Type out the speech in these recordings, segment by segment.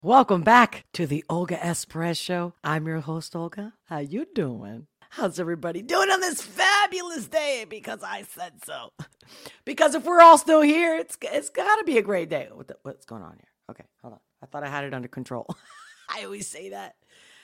Welcome back to the Olga S. Perez Show. I'm your host, Olga. How you doing? How's everybody doing on this fabulous day? Because I said so. Because if we're all still here, it's got to be a great day. What's going on here? Okay, hold on. I thought I had it under control. I always say that.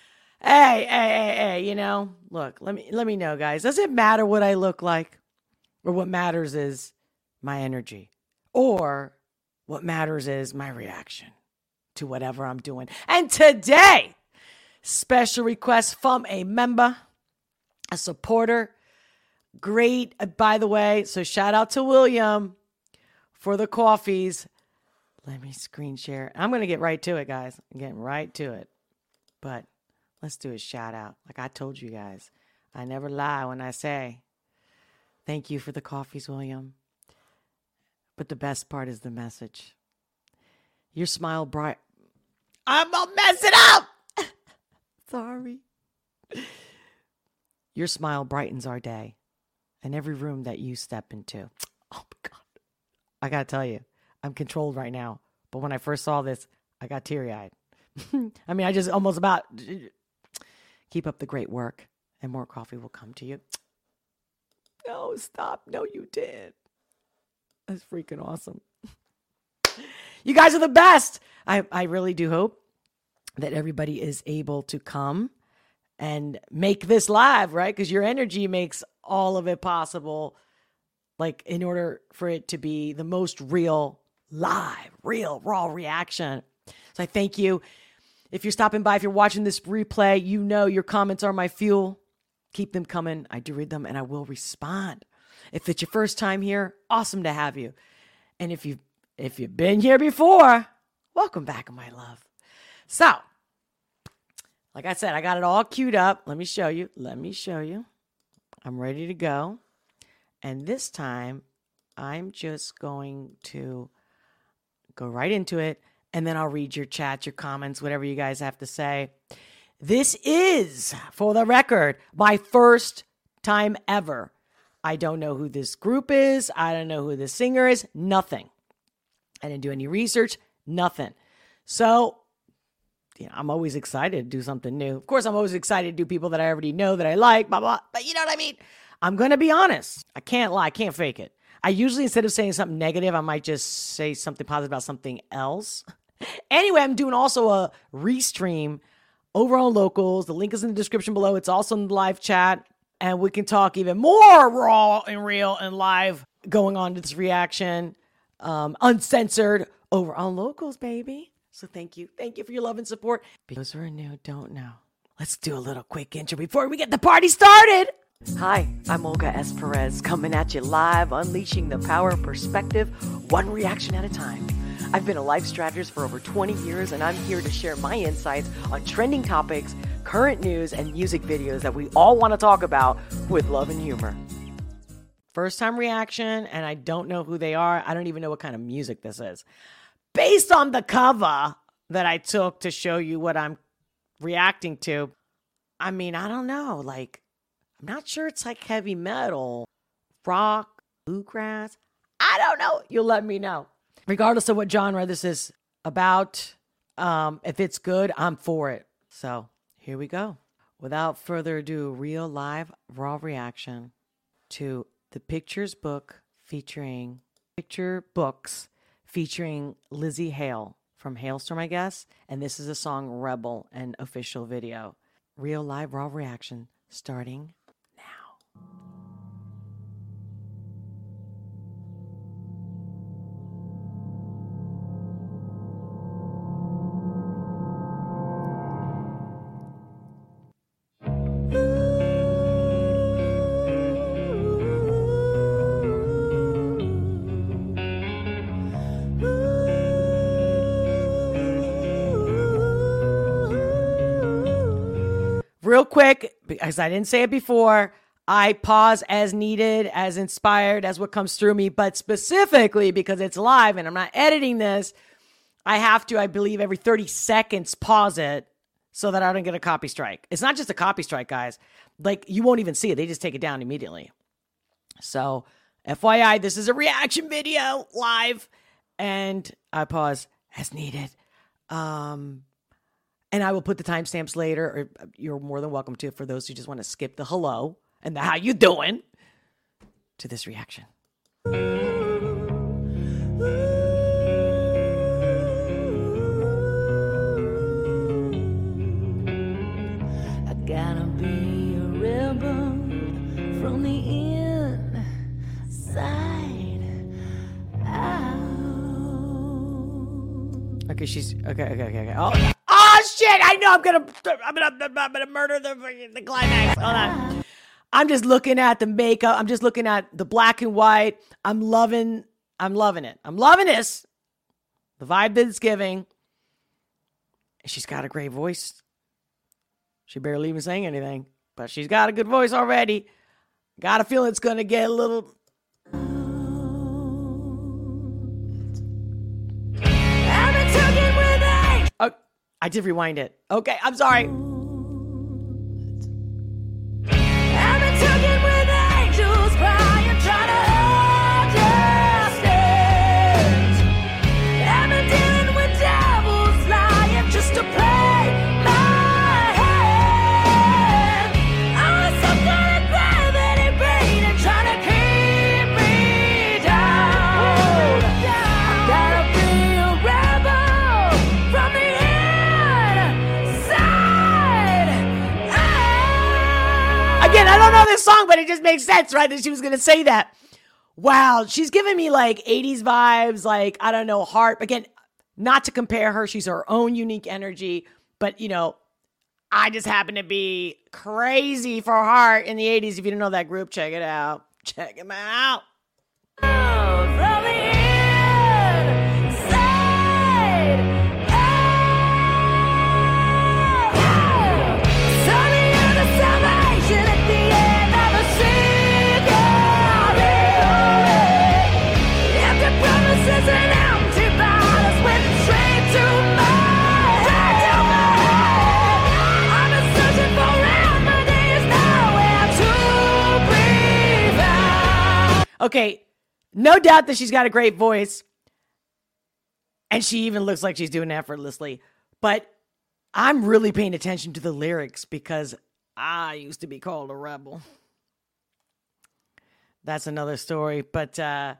Hey, look, let me know, guys. Does it matter what I look like? Or what matters is my energy? Or what matters is my reaction to whatever I'm doing? And today, special request from a member, a supporter. Great, by the way. So shout out to William for the coffees. Let me screen share. I'm going to get right to it, guys. I'm getting right to it. But let's do a shout out. Like I told you guys, I never lie when I say thank you for the coffees, William. But the best part is the message. Your smile bright. I'm going to mess it up. Sorry. Your smile brightens our day and every room that you step into. Oh, my God. I got to tell you, I'm controlled right now. But when I first saw this, I got teary-eyed. I mean, I just almost about keep up the great work and more coffee will come to you. No, stop. No, you did. That's freaking awesome. You guys are the best. I really do hope that everybody is able to come and make this live, right? Because your energy makes all of it possible. Like in order for it to be the most real, live, real, raw reaction. So I thank you. If you're stopping by, if you're watching this replay, you know your comments are my fuel. Keep them coming. I do read them and I will respond. If it's your first time here, awesome to have you. And if you've been here before, welcome back, my love. So, like I said, I got it all queued up. Let me show you. I'm ready to go. And this time, I'm just going to go right into it. And then I'll read your chat, your comments, whatever you guys have to say. This is, for the record, my first time ever. I don't know who this group is. I don't know who the singer is. Nothing. I didn't do any research. Nothing. So, I'm always excited to do something new. Of course, I'm always excited to do people that I already know that I like, blah, blah. But you know what I mean? I'm going to be honest. I can't lie. I can't fake it. I usually, instead of saying something negative, I might just say something positive about something else. Anyway, I'm doing also a restream over on Locals. The link is in the description below. It's also in the live chat. And we can talk even more raw and real and live going on to this reaction. Uncensored over on Locals, baby. So thank you. Thank you for your love and support. Those who are new don't know. Let's do a little quick intro before we get the party started. Hi, I'm Olga S. Perez, coming at you live, unleashing the power of perspective, one reaction at a time. I've been a life strategist for over 20 years, and I'm here to share my insights on trending topics, current news, and music videos that we all want to talk about with love and humor. First time reaction, and I don't know who they are. I don't even know what kind of music this is. Based on the cover that I took to show you what I'm reacting to, I mean, I don't know. Like, I'm not sure it's like heavy metal, rock, bluegrass. I don't know. You'll let me know. Regardless of what genre this is about, if it's good, I'm for it. So here we go. Without further ado, real live raw reaction to the Picture Books featuring Lzzy Hale from Halestorm, I guess. And this is a song Rebel, an official video. Real live raw reaction starting now. Real quick, because I didn't say it before, I pause as needed, as inspired, as what comes through me, but specifically because it's live and I'm not editing this, I have to, I believe, every 30 seconds pause it so that I don't get a copy strike. It's not just a copy strike, guys. Like, you won't even see it. They just take it down immediately. So, FYI, this is a reaction video live, and I pause as needed. And I will put the timestamps later, or you're more than welcome to, for those who just want to skip the hello and the how you doing to this reaction. I gotta be a rebel from the inside out. Okay, she's okay. Oh shit! I know I'm gonna murder the climax. Hold on. I'm just looking at the makeup. I'm just looking at the black and white. I'm loving it. I'm loving this. The vibe that it's giving. She's got a great voice. She barely even sang anything, but she's got a good voice already. Got a feeling it's gonna get a little. Oh, I did rewind it. Okay, I'm sorry. Again, I don't know this song, but it just makes sense, right? That she was going to say that. Wow, she's giving me like 80s vibes, like, I don't know, Heart. Again, not to compare her. She's her own unique energy. But, you know, I just happen to be crazy for Heart in the 80s. If you didn't know that group, check it out. Check them out. From the inside out. Sunny and the salvation at the end of a cigarette. Empty promises and empty bottles went straight to my head. I've been searching for remedies, nowhere to breathe out. Okay, no doubt that she's got a great voice. And she even looks like she's doing it effortlessly. But I'm really paying attention to the lyrics because I used to be called a rebel. That's another story. But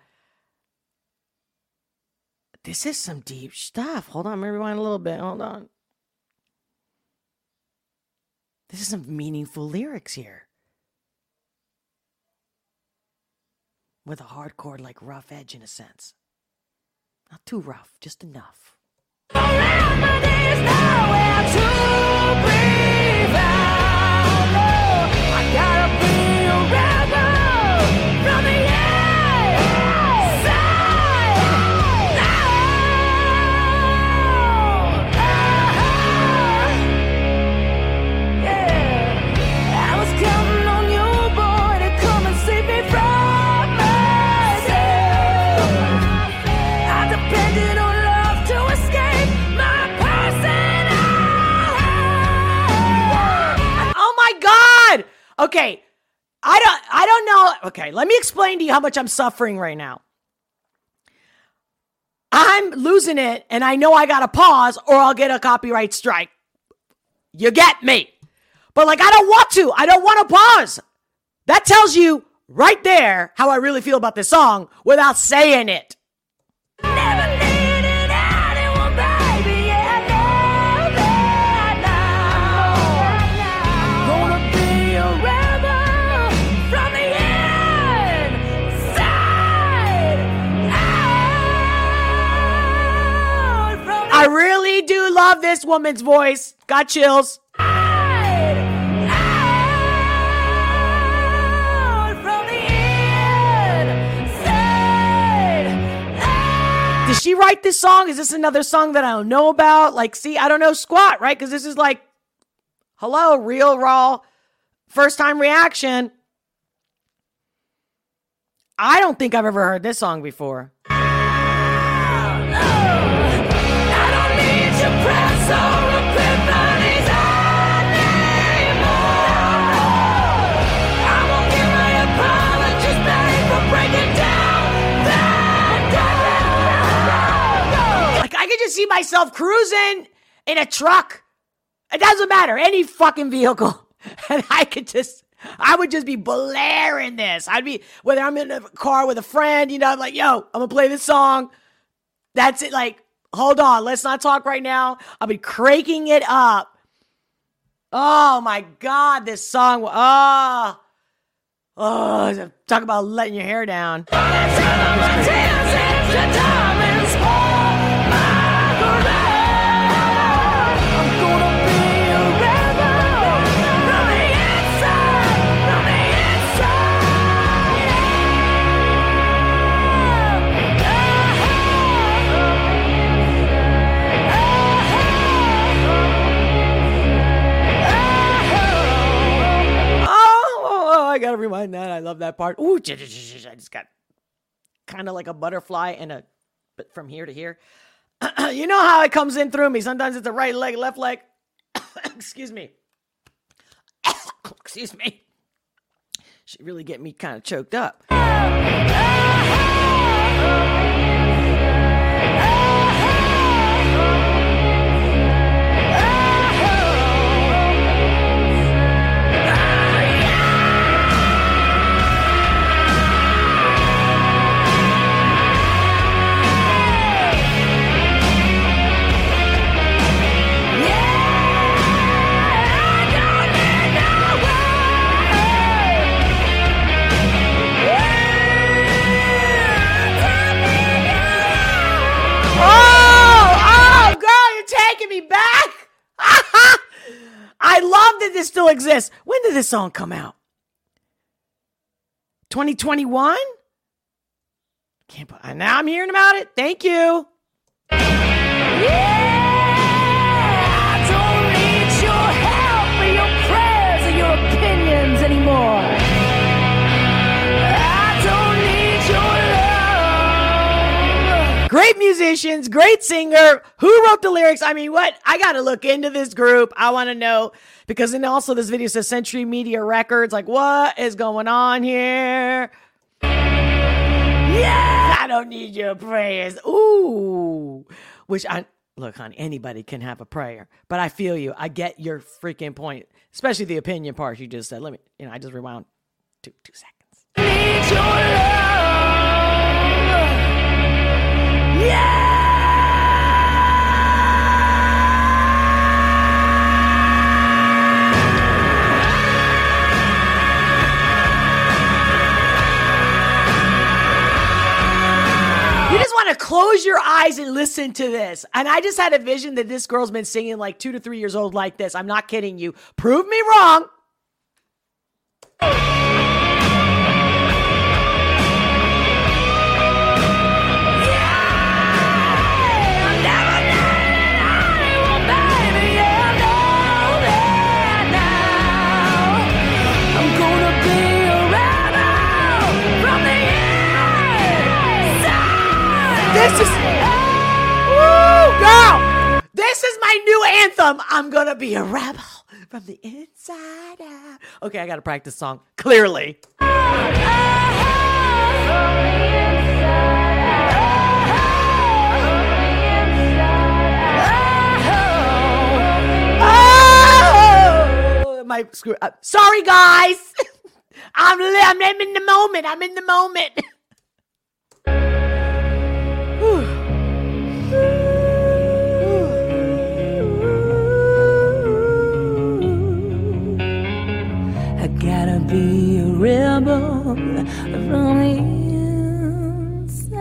this is some deep stuff. Hold on, let me rewind a little bit. Hold on. This is some meaningful lyrics here. With a hardcore, like, rough edge in a sense. Not too rough, just enough. Remedies, nowhere to breathe out. I gotta be a rebel from the inside out. Yeah, I was counting on you, boy, to come and save me from myself. I depended on love to escape my personality. Oh my God! Okay, I don't know. Okay, let me explain to you how much I'm suffering right now. I'm losing it, and I know I gotta pause or I'll get a copyright strike. You get me? But like, I don't want to. I don't want to pause. That tells you right there how I really feel about this song without saying it. Never needed anyone, baby. Yeah, I know that now. Gonna be a rebel from the inside out. From the I really do love this woman's voice. Got chills. inside out. From the inside out. Did she write this song? Is this another song that I don't know about? Like, see, I don't know squat, right? Because this is like, hello, real, raw, first time reaction. I don't think I've ever heard this song before. I don't need your press or epiphanies anymore. I won't give my apologies back for breaking down that door. Like, I could just see myself cruising in a truck It doesn't matter. Any fucking vehicle. And I would just be blaring this. I'd be, whether I'm in a car with a friend, you know, I'm like, yo, I'm going to play this song. That's it. Like, hold on. Let's not talk right now. I'll be cranking it up. Oh my God, this song. Talk about letting your hair down. I gotta rewind that. I love that part. Ooh, I just got kind of like a butterfly but from here to here. You know how it comes in through me. Sometimes it's the right leg, left leg. Excuse me. Excuse me. She really get me kind of choked up. Back. I love that this still exists. When did this song come out? 2021? Now I'm hearing about it. Thank you. I don't need your help or your prayers or your opinions anymore. I don't need your love. Great musicians, great singer. Who wrote the lyrics? I mean, what? I got to look into this group. I want to know, because then also this video says Century Media Records. Like, what is going on here? Yeah, I don't need your prayers. Ooh, look, honey, anybody can have a prayer, but I feel you. I get your freaking point, especially the opinion part you just said. I just rewound 2 seconds. Need your love. Yeah. You just want to close your eyes and listen to this. And I just had a vision that this girl's been singing like 2 to 3 years old like this. I'm not kidding you. Prove me wrong. This is my new anthem. I'm gonna be a rebel from the inside out. Okay, I gotta practice song. Clearly. My screw up. Sorry, guys. I'm in the moment. I'm in the moment. I gotta be a rebel from the inside.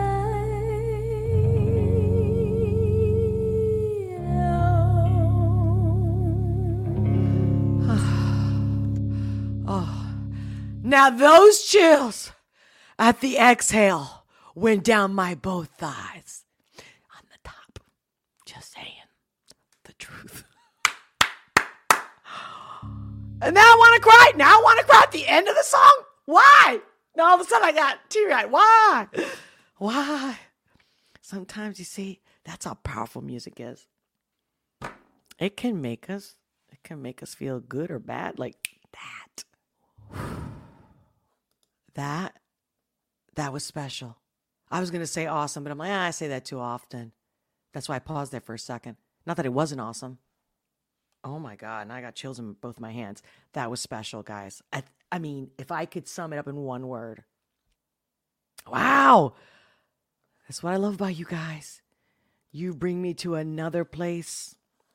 Oh. Now those chills at the exhale went down my both thighs. On the top. Just saying the truth. And now I want to cry. Now I want to cry at the end of the song. Why? Now all of a sudden I got teary-eyed. Why? Why? Sometimes you see, that's how powerful music is. It can make us feel good or bad like that. That was special. I was going to say awesome, but I'm like, I say that too often. That's why I paused there for a second. Not that it wasn't awesome. Oh my God. And I got chills in both my hands. That was special, guys. I mean, if I could sum it up in one word. Wow. That's what I love about you guys. You bring me to another place.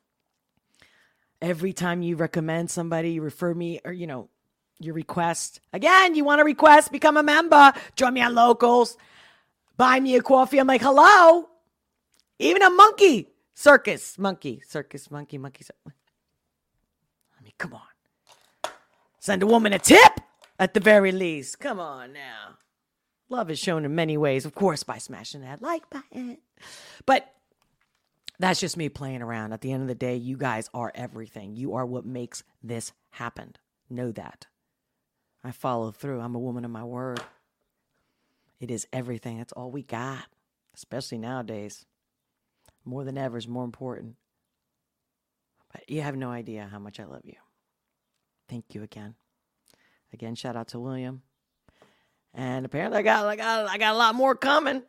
Every time you recommend somebody, you refer me, or, you know, your request. Again, you want to request, become a member, join me on Locals, buy me a coffee. I'm like, hello. Even a monkey circus. Monkey. I mean, come on. Send a woman a tip at the very least. Come on now. Love is shown in many ways, of course, by smashing that like button. But that's just me playing around. At the end of the day, you guys are everything. You are what makes this happen. Know that. I follow through. I'm a woman of my word. It is everything. That's all we got, especially nowadays. More than ever is more important. But you have no idea how much I love you. Thank you again. Again, shout out to William. And apparently I got a lot more coming.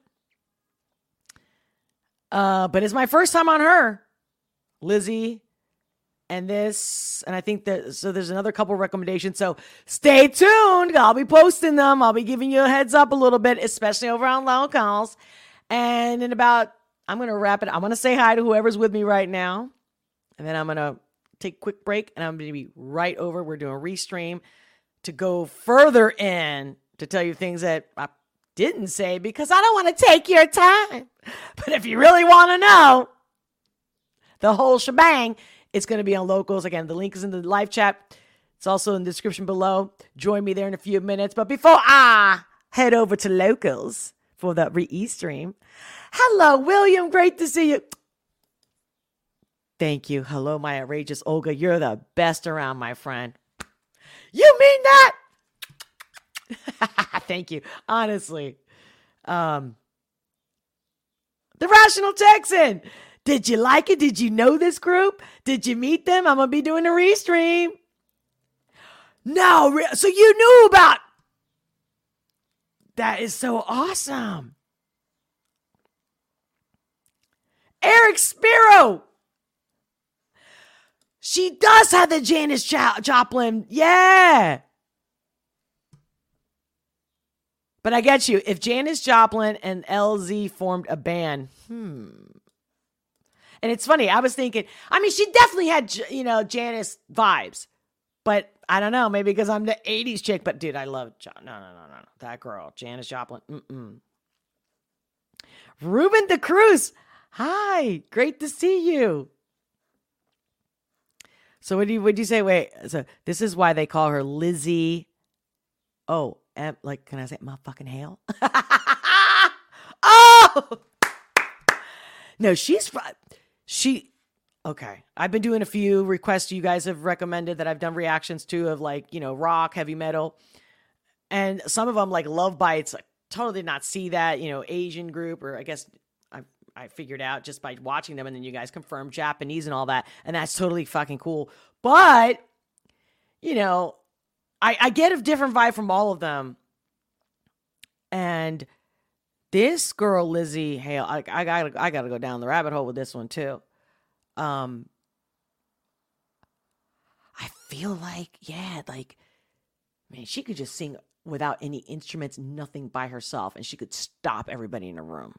But it's my first time on her. Lizzie and this. And I think that, so there's another couple recommendations. So stay tuned. I'll be posting them. I'll be giving you a heads up a little bit, especially over on Locals. And in about, I'm going to wrap it. I'm going to say hi to whoever's with me right now. And then I'm going to take a quick break. And I'm going to be right over. We're doing a restream to go further in to tell you things that I didn't say because I don't want to take your time. But if you really want to know the whole shebang, it's going to be on Locals. Again, the link is in the live chat. It's also in the description below. Join me there in a few minutes. But before I head over to Locals for the re-stream, hello, William. Great to see you. Thank you. Hello, my outrageous Olga. You're the best around, my friend. You mean that? Thank you. Honestly. The Rational Texan. Did you like it? Did you know this group? Did you meet them? I'm going to be doing a restream. No. So you knew about. That is so awesome. Eric Spiro. She does have the Janis Joplin. Yeah. But I get you. If Janis Joplin and LZ formed a band, And it's funny. I was thinking, I mean, she definitely had, you know, Janis vibes. But I don't know. Maybe because I'm the 80s chick. But dude, I love No. That girl, Janis Joplin. Ruben De Cruz. Hi. Great to see you. So would you say? Wait. So this is why they call her Lizzie. Oh. Like, can I say motherfucking Hale? Oh! No, okay. I've been doing a few requests you guys have recommended that I've done reactions to of like, you know, rock, heavy metal. And some of them like Love Bites, like totally did not see that, you know, Asian group, or I guess I figured out just by watching them, and then you guys confirmed Japanese and all that. And that's totally fucking cool. But, you know, I get a different vibe from all of them. And this girl, Lizzie Hale, I gotta go down the rabbit hole with this one too. I feel like, man, she could just sing without any instruments, nothing by herself, and she could stop everybody in a room.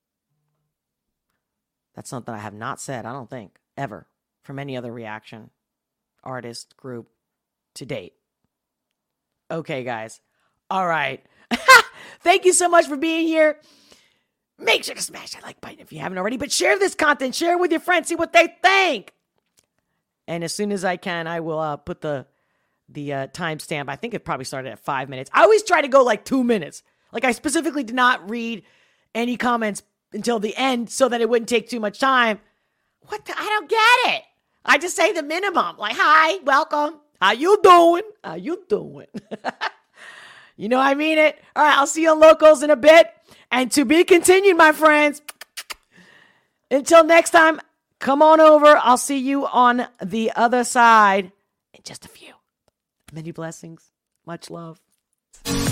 That's something I have not said, I don't think, ever, from any other reaction artist group to date. Okay, guys. All right. Thank you so much for being here. Make sure to smash that like button if you haven't already, but share this content. Share it with your friends. See what they think. And as soon as I can, I will put the timestamp. I think it probably started at 5 minutes. I always try to go like 2 minutes. Like I specifically did not read any comments until the end so that it wouldn't take too much time. I don't get it. I just say the minimum. Like, hi, welcome. How you doing? You know I mean it. All right, I'll see you on Locals in a bit. And to be continued, my friends. Until next time, come on over. I'll see you on the other side in just a few. Many blessings. Much love.